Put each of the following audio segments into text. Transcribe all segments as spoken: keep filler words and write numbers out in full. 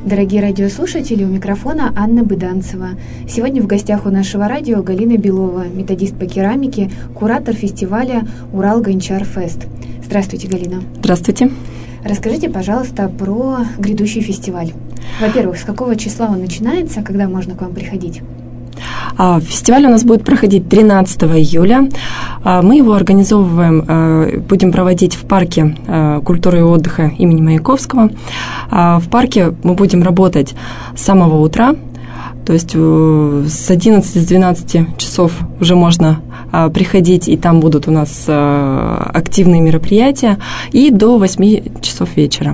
Дорогие радиослушатели, у микрофона Анна Быданцева. Сегодня в гостях у нашего радио Галина Белова, методист по керамике, куратор фестиваля «Урал Гончар Фест». Здравствуйте, Галина. Здравствуйте. Расскажите, пожалуйста, про грядущий фестиваль. Во-первых, с какого числа он начинается, когда можно к вам приходить? Фестиваль у нас будет проходить тринадцатого июля. Мы его организовываем, будем проводить в парке культуры и отдыха имени Маяковского. В парке мы будем работать с самого утра, то есть с одиннадцати-двенадцати часов уже можно приходить, и там будут у нас активные мероприятия, и до восьми часов вечера.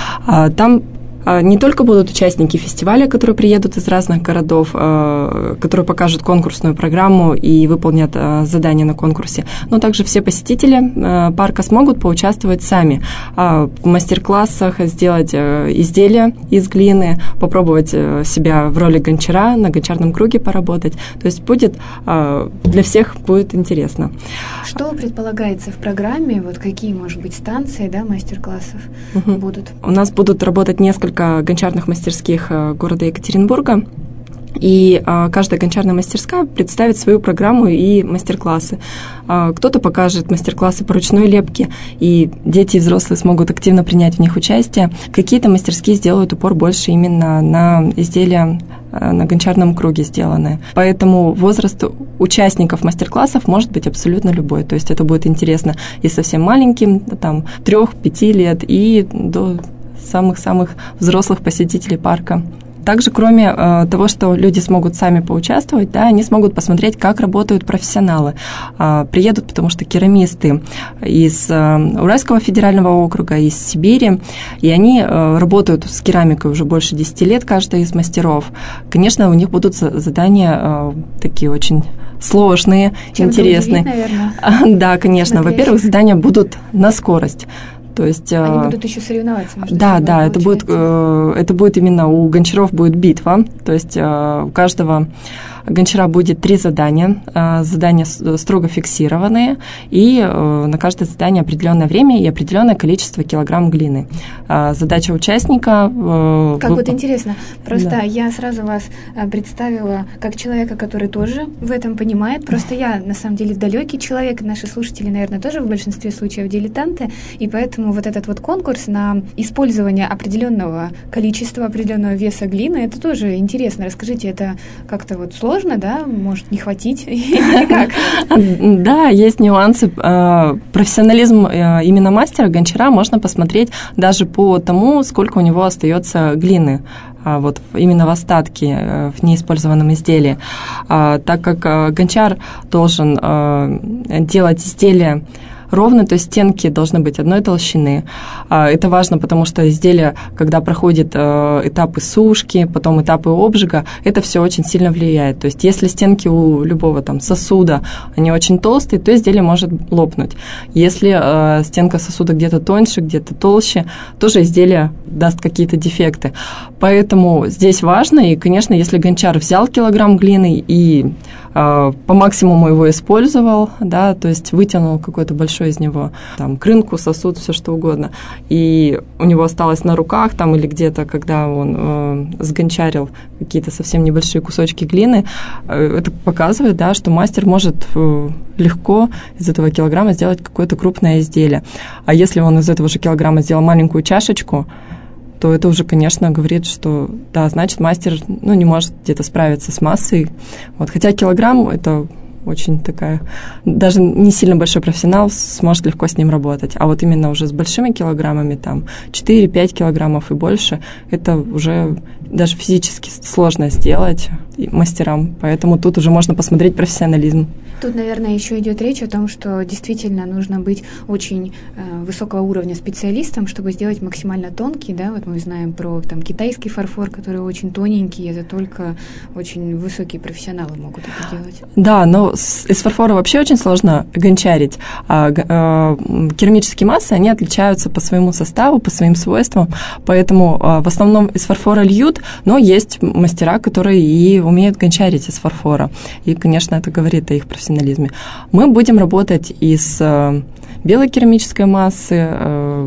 Там не только будут участники фестиваля, которые приедут из разных городов, которые покажут конкурсную программу и выполнят задания на конкурсе, но также все посетители парка смогут поучаствовать сами в мастер-классах, сделать изделия из глины, попробовать себя в роли гончара, на гончарном круге поработать. То есть будет для всех будет интересно. Что предполагается в программе? Вот какие, может быть, станции, да, мастер-классов угу. будут? У нас будут работать несколько гончарных мастерских города Екатеринбурга, и каждая гончарная мастерская представит свою программу и мастер-классы. Кто-то покажет мастер-классы по ручной лепке, и дети и взрослые смогут активно принять в них участие. Какие-то мастерские сделают упор больше именно на изделия на гончарном круге сделанные. Поэтому возраст участников мастер-классов может быть абсолютно любой. То есть это будет интересно и совсем маленьким, там, трех-пяти лет, и до самых-самых взрослых посетителей парка. Также, кроме э, того, что люди смогут сами поучаствовать, да, они смогут посмотреть, как работают профессионалы. Э, приедут, потому что керамисты из э, Уральского федерального округа, из Сибири, и они э, работают с керамикой уже больше десяти лет, каждый из мастеров. Конечно, у них будут задания э, такие очень сложные, чем-то интересные. Удивить, наверное. Да, конечно. Смотрящих. Во-первых, задания будут на скорость. То есть, они будут еще соревноваться между да, собой. Да, это будет, это будет именно у гончаров будет битва. То есть у каждого гончара будет три задания. Задания строго фиксированные, и на каждое задание определенное время и определенное количество килограмм глины. Задача участника... Как вот интересно. Просто да. я сразу вас представила как человека, который тоже в этом понимает. Просто я, на самом деле, далекий человек. Наши слушатели, наверное, тоже в большинстве случаев дилетанты. И поэтому вот этот вот конкурс на использование определенного количества, определенного веса глины, это тоже интересно. Расскажите, это как-то вот сложно? Да, может не хватить или как? Да, есть нюансы. Профессионализм именно мастера, гончара можно посмотреть даже по тому, сколько у него остается глины. Вот именно в остатке, в неиспользованном изделии. Так как гончар должен делать изделия ровно, то есть стенки должны быть одной толщины. Это важно, потому что изделие, когда проходит этапы сушки, потом этапы обжига, это все очень сильно влияет. То есть если стенки у любого там сосуда, они очень толстые, то изделие может лопнуть. Если стенка сосуда где-то тоньше, где-то толще, тоже изделие даст какие-то дефекты. Поэтому здесь важно, и, конечно, если гончар взял килограмм глины и по максимуму его использовал, да, то есть вытянул какой-то большой из него там крынку, сосуд, все что угодно, и у него осталось на руках там или где-то, когда он э, сгончарил какие-то совсем небольшие кусочки глины, э, это показывает, да, что мастер может э, легко из этого килограмма сделать какое-то крупное изделие. А если он из этого же килограмма сделал маленькую чашечку, то это уже, конечно, говорит, что, да, значит, мастер, ну, не может где-то справиться с массой. Вот, хотя килограмм – это очень такая, даже не сильно большой профессионал сможет легко с ним работать. А вот именно уже с большими килограммами, там, четыре-пять килограммов и больше, это уже даже физически сложно сделать мастерам. Поэтому тут уже можно посмотреть профессионализм. Тут, наверное, еще идет речь о том, что действительно нужно быть очень э, высокого уровня специалистом, чтобы сделать максимально тонкий, да, вот мы знаем про там китайский фарфор, который очень тоненький, это только очень высокие профессионалы могут это делать. Да, но с, из фарфора вообще очень сложно гончарить. А, а, керамические массы, они отличаются по своему составу, по своим свойствам, поэтому а, в основном из фарфора льют, но есть мастера, которые и умеют гончарить из фарфора, и, конечно, это говорит о их профессионализме. Мы будем работать из э, белой керамической массы, э,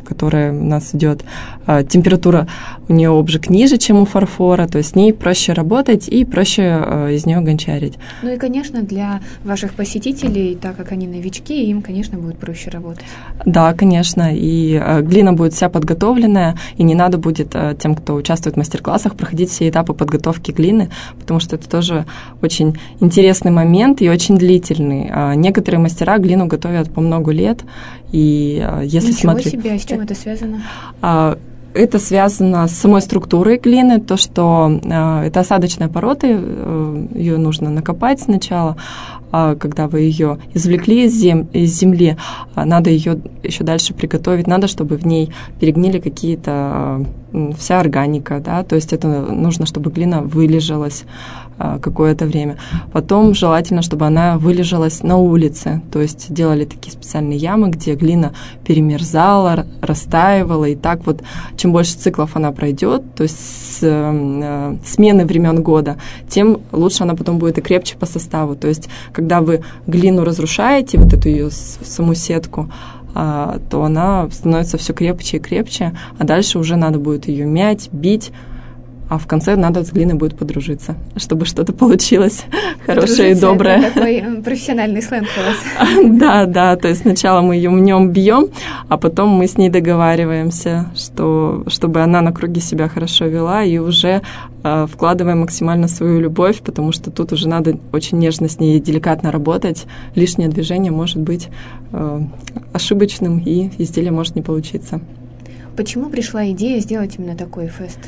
которая у нас идет, температура у нее обжиг ниже, чем у фарфора, то есть с ней проще работать и проще из нее гончарить. Ну и, конечно, для ваших посетителей, так как они новички, им, конечно, будет проще работать. Да, конечно, и глина будет вся подготовленная, и не надо будет тем, кто участвует в мастер-классах, проходить все этапы подготовки глины, потому что это тоже очень интересный момент и очень длительный. Некоторые мастера глину готовят по много лет, и если Ничего смотреть... себе, а с чем это связано? Это связано с самой структурой глины, то, что э, это осадочная порода, э, ее нужно накопать сначала, а когда вы ее извлекли из, зем, из земли, а надо ее еще дальше приготовить, надо, чтобы в ней перегнили какие-то, э, вся органика, да, то есть это нужно, чтобы глина вылежалась э, какое-то время. Потом желательно, чтобы она вылежалась на улице, то есть делали такие специальные ямы, где глина перемерзала, растаивала, и так вот чем больше циклов она пройдет, то есть с э, смены времен года, тем лучше она потом будет и крепче по составу. То есть, когда вы глину разрушаете, вот эту ее саму сетку, э, то она становится все крепче и крепче, а дальше уже надо будет ее мять, бить, а в конце надо с глиной будет подружиться, чтобы что-то получилось хорошее и доброе. Это такой профессиональный сленг у вас. Да, да, то есть сначала мы ее мнем, бьем, а потом мы с ней договариваемся, что, чтобы она на круге себя хорошо вела, и уже э, вкладываем максимально свою любовь, потому что тут уже надо очень нежно с ней и деликатно работать. Лишнее движение может быть э, ошибочным, и изделие может не получиться. Почему пришла идея сделать именно такой фест?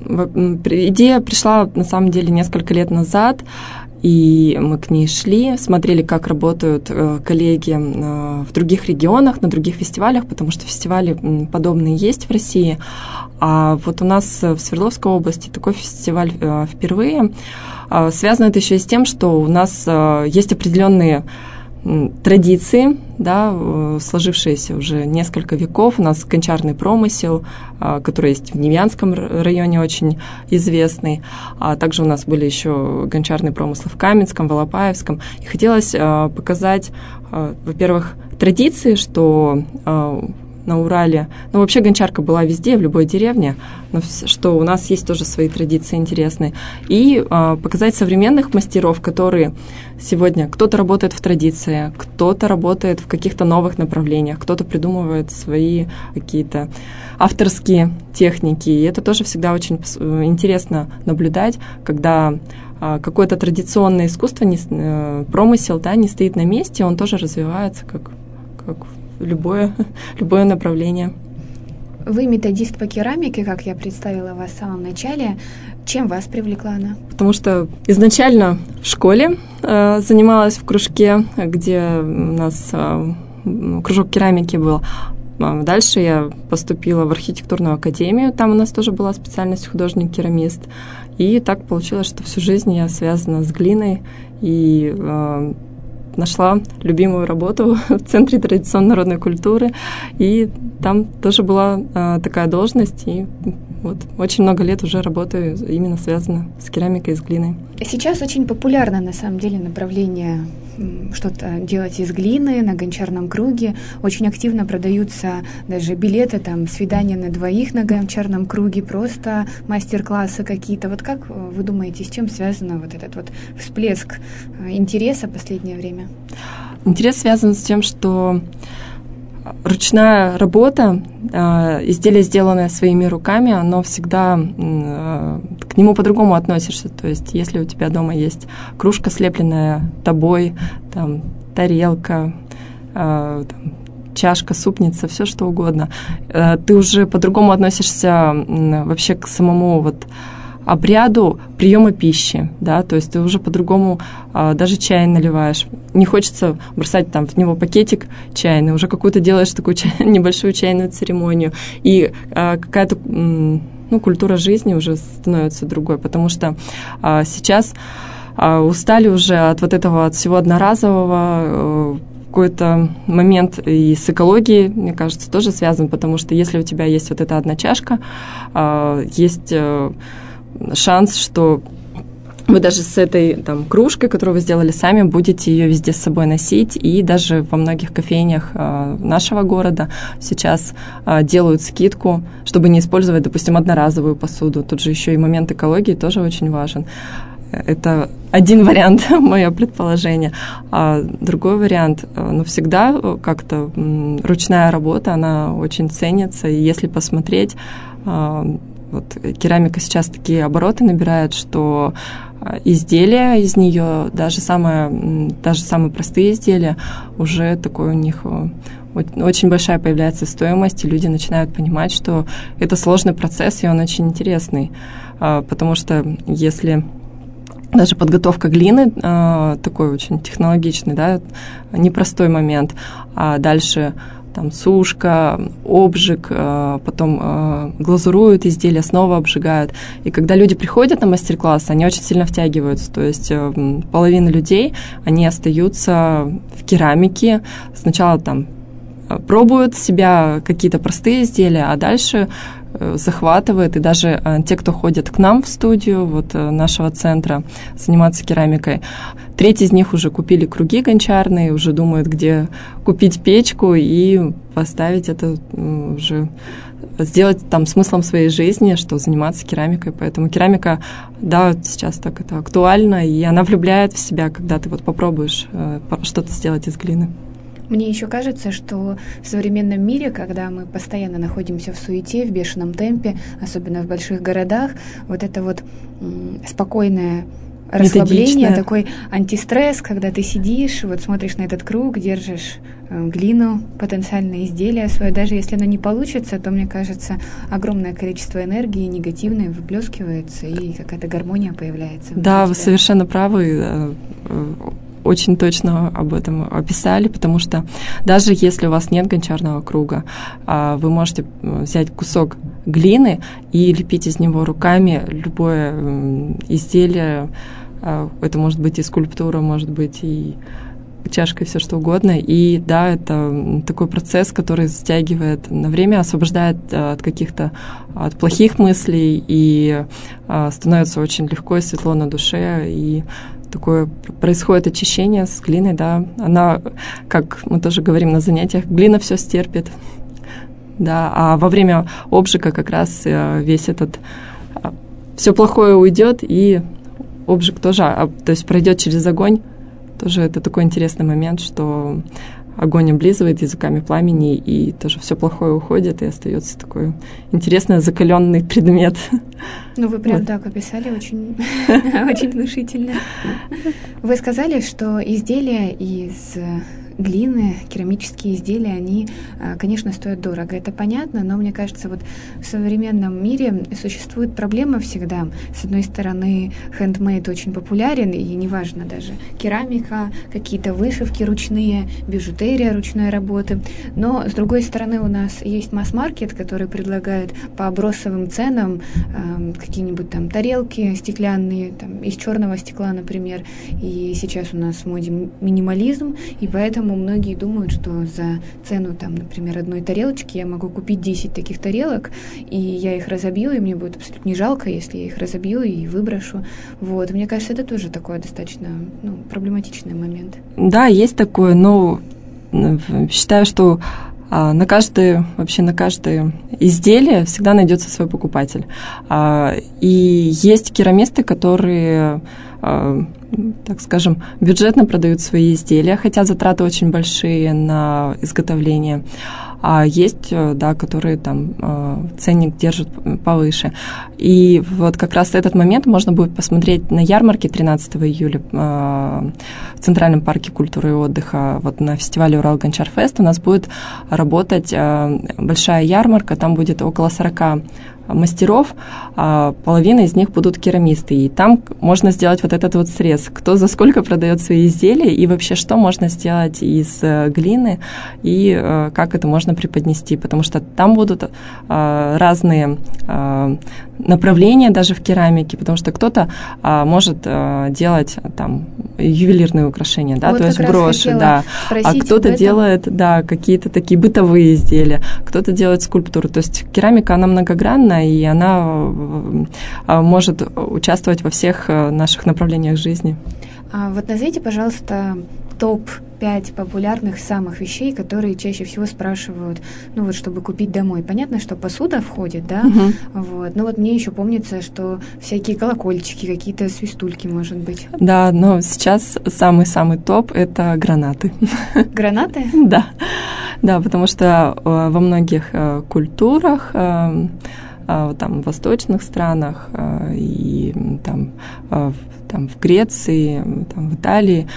Идея пришла, на самом деле, несколько лет назад, и мы к ней шли, смотрели, как работают коллеги в других регионах, на других фестивалях, потому что фестивали подобные есть в России. А вот у нас в Свердловской области такой фестиваль впервые. Связано это еще и с тем, что у нас есть определенные традиции, да, сложившиеся уже несколько веков. У нас гончарный промысел, который есть в Невьянском районе, очень известный. А также у нас были еще гончарные промыслы в Каменском, в Алапаевском. И хотелось показать, во-первых, традиции, что на Урале, ну, вообще гончарка была везде, в любой деревне, но что у нас есть тоже свои традиции интересные. И а, показать современных мастеров, которые сегодня, кто-то работает в традиции, кто-то работает в каких-то новых направлениях, кто-то придумывает свои какие-то авторские техники. И это тоже всегда очень интересно наблюдать, когда а, какое-то традиционное искусство, не, промысел, да, не стоит на месте, он тоже развивается как, как Любое, любое направление. Вы методист по керамике, как я представила вас в самом начале. Чем вас привлекла она? Потому что изначально в школе э, занималась в кружке, где у нас э, кружок керамики был. Дальше я поступила в архитектурную академию, там у нас тоже была специальность художник-керамист. И так получилось, что всю жизнь я связана с глиной и э, нашла любимую работу в Центре традиционной народной культуры, и там тоже была а, такая должность, и вот очень много лет уже работаю именно связано с керамикой, с глиной. Сейчас очень популярно, на самом деле, направление что-то делать из глины на гончарном круге. Очень активно продаются даже билеты, там, свидания на двоих на гончарном круге, просто мастер-классы какие-то. Вот как вы думаете, с чем связан вот этот вот всплеск интереса в последнее время? Интерес связан с тем, что ручная работа, изделие, сделанное своими руками, оно всегда, к нему по-другому относишься. То есть, если у тебя дома есть кружка, слепленная тобой, там, тарелка, там, чашка, супница, все что угодно, ты уже по-другому относишься вообще к самому вот обряду приема пищи, да, то есть ты уже по-другому а, даже чай наливаешь. Не хочется бросать там в него пакетик чайный, уже какую-то делаешь такую чай, небольшую чайную церемонию. И а, какая-то м, ну, культура жизни уже становится другой, потому что а, сейчас а, устали уже от вот этого, от всего одноразового. Какой-то момент и с экологией, мне кажется, тоже связан, потому что если у тебя есть вот эта одна чашка, а, есть шанс, что вы даже с этой там кружкой, которую вы сделали сами, будете ее везде с собой носить, и даже во многих кофейнях э, нашего города сейчас э, делают скидку, чтобы не использовать, допустим, одноразовую посуду. Тут же еще и момент экологии тоже очень важен. Это один вариант, мое предположение. А другой вариант, ну, всегда как-то ручная работа, она очень ценится, и если посмотреть, вот керамика сейчас такие обороты набирает, что изделия из нее, даже самые, даже самые простые изделия, уже такой у них очень большая появляется стоимость, и люди начинают понимать, что это сложный процесс, и он очень интересный, потому что если даже подготовка глины э, такой очень технологичный, да, непростой момент. А дальше там сушка, обжиг, э, потом э, глазуруют изделия, снова обжигают. И когда люди приходят на мастер-класс, они очень сильно втягиваются. То есть э, половина людей, они остаются в керамике. Сначала там пробуют себя какие-то простые изделия, а дальше захватывает, и даже э, те, кто ходят к нам в студию вот э, нашего центра заниматься керамикой, треть из них уже купили круги гончарные, уже думают, где купить печку и поставить это э, уже, сделать там смыслом своей жизни, что заниматься керамикой. Поэтому керамика, да, сейчас так это актуально, и она влюбляет в себя, когда ты вот попробуешь э, что-то сделать из глины. Мне еще кажется, что в современном мире, когда мы постоянно находимся в суете, в бешеном темпе, особенно в больших городах, вот это вот м, спокойное расслабление, такой антистресс, когда ты сидишь, вот смотришь на этот круг, держишь э, глину, потенциальное изделие свое, даже если оно не получится, то, мне кажется, огромное количество энергии негативной выплескивается, и какая-то гармония появляется. Да, вы совершенно правы. Очень точно об этом описали, потому что даже если у вас нет гончарного круга, вы можете взять кусок глины и лепить из него руками любое изделие. Это может быть и скульптура, может быть и чашка, и все что угодно. И да, это такой процесс, который стягивает на время, освобождает от каких-то от плохих мыслей, и становится очень легко и светло на душе, и такое происходит очищение с глиной, да, она, как мы тоже говорим на занятиях, глина все стерпит, да, а во время обжига как раз весь этот, все плохое уйдет, и обжиг тоже, то есть пройдет через огонь, тоже это такой интересный момент, что огонь облизывает языками пламени, и тоже все плохое уходит, и остается такой интересный закаленный предмет. Ну, вы прям вот так описали, очень, очень внушительно. Вы сказали, что изделия из глины, керамические изделия, они, конечно, стоят дорого. Это понятно, но мне кажется, вот в современном мире существует проблема всегда. С одной стороны, хендмейд очень популярен, и неважно даже керамика, какие-то вышивки ручные, бижутерия ручной работы. Но, с другой стороны, у нас есть масс-маркет, который предлагает по бросовым ценам э, какие-нибудь там тарелки стеклянные, там, из черного стекла, например. И сейчас у нас в моде минимализм, и поэтому многие думают, что за цену, там, например, одной тарелочки я могу купить десять таких тарелок, и я их разобью, и мне будет абсолютно не жалко, если я их разобью и выброшу. Вот. Мне кажется, это тоже такой достаточно, ну, проблематичный момент. Да, есть такое, но считаю, что а, на каждое, вообще на каждое изделие всегда найдется свой покупатель. А, и есть керамисты, которые, а, так скажем, бюджетно продают свои изделия, хотя затраты очень большие на изготовление. А есть, да, которые там ценник держат повыше. И вот как раз этот момент можно будет посмотреть на ярмарке тринадцатого июля в Центральном парке культуры и отдыха. Вот на фестивале Урал Гончар Фест у нас будет работать большая ярмарка, там будет около сорока мастеров, а половина из них будут керамисты. И там можно сделать вот этот вот срез, кто за сколько продает свои изделия, и вообще что можно сделать из глины, и как это можно преподнести. Потому что там будут разные направления даже в керамике, потому что кто-то а, может а, делать там ювелирные украшения, да, вот то есть броши, да, а кто-то делает, да, какие-то такие бытовые изделия, кто-то делает скульптуру, то есть керамика, она многогранна, и она а, может участвовать во всех наших направлениях жизни. А вот назовите, пожалуйста, топ пять популярных самых вещей, которые чаще всего спрашивают, ну вот, чтобы купить домой. Понятно, что посуда входит, да, uh-huh. вот, но вот мне еще помнится, что всякие колокольчики, какие-то свистульки, может быть. Да, но сейчас самый-самый топ — это гранаты. Гранаты? Да, да, потому что во многих культурах, там, в восточных странах и там, там в Греции, там в Италии,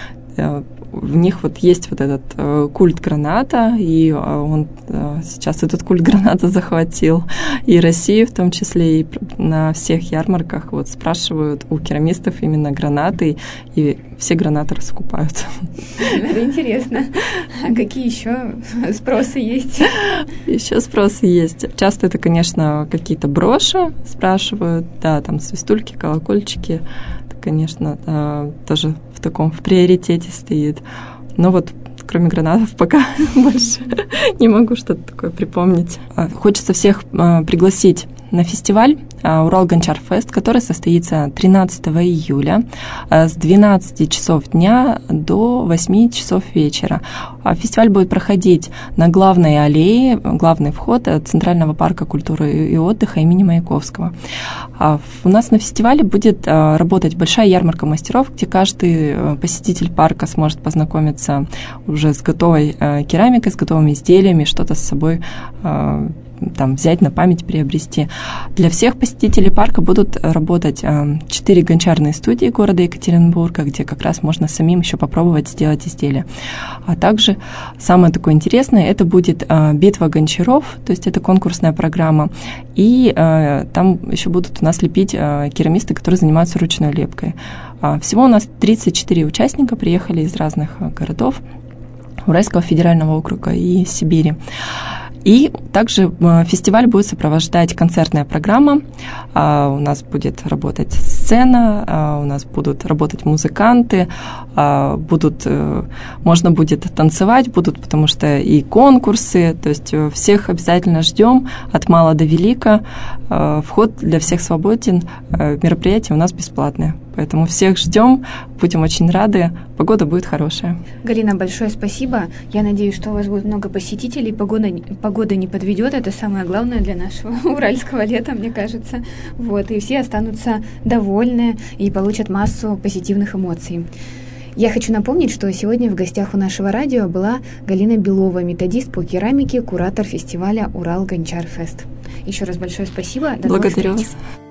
в них вот есть вот этот э, культ граната, и он э, сейчас этот культ граната захватил и Россию в том числе, и на всех ярмарках вот спрашивают у керамистов именно гранаты, и все гранаты раскупают. Это интересно. А какие еще спросы есть? Еще спросы есть. Часто это, конечно, какие-то броши спрашивают, да, там свистульки, колокольчики. Конечно, тоже в таком в приоритете стоит. Но вот кроме гранатов пока больше не могу что-то такое припомнить. Хочется всех пригласить на фестиваль Урал Гончар Фест, который состоится тринадцатого июля с двенадцати часов дня до восьми часов вечера. Фестиваль будет проходить на главной аллее, главный вход Центрального парка культуры и отдыха имени Маяковского. У нас на фестивале будет работать большая ярмарка мастеров, где каждый посетитель парка сможет познакомиться уже с готовой керамикой, с готовыми изделиями, что-то с собой там взять на память, приобрести. Для всех посетителей парка будут работать четыре гончарные студии города Екатеринбурга, где как раз можно самим еще попробовать сделать изделия. А также самое такое интересное, это будет битва гончаров, то есть это конкурсная программа, и там еще будут у нас лепить керамисты, которые занимаются ручной лепкой. Всего у нас тридцать четыре участника приехали из разных городов Уральского федерального округа и Сибири. И также фестиваль будет сопровождать концертная программа. У нас будет работать сцена, у нас будут работать музыканты, будут, можно будет танцевать, будут, потому что и конкурсы, то есть всех обязательно ждем от мала до велика. Вход для всех свободен, мероприятие у нас бесплатное. Поэтому всех ждем, будем очень рады, погода будет хорошая. Галина, большое спасибо. Я надеюсь, что у вас будет много посетителей, погода, погода не подведет, это самое главное для нашего уральского лета, мне кажется. Вот, и все останутся довольны и получат массу позитивных эмоций. Я хочу напомнить, что сегодня в гостях у нашего радио была Галина Белова, методист по керамике, куратор фестиваля «Урал Гончар Фест». Еще раз большое спасибо. До Благодарю вас.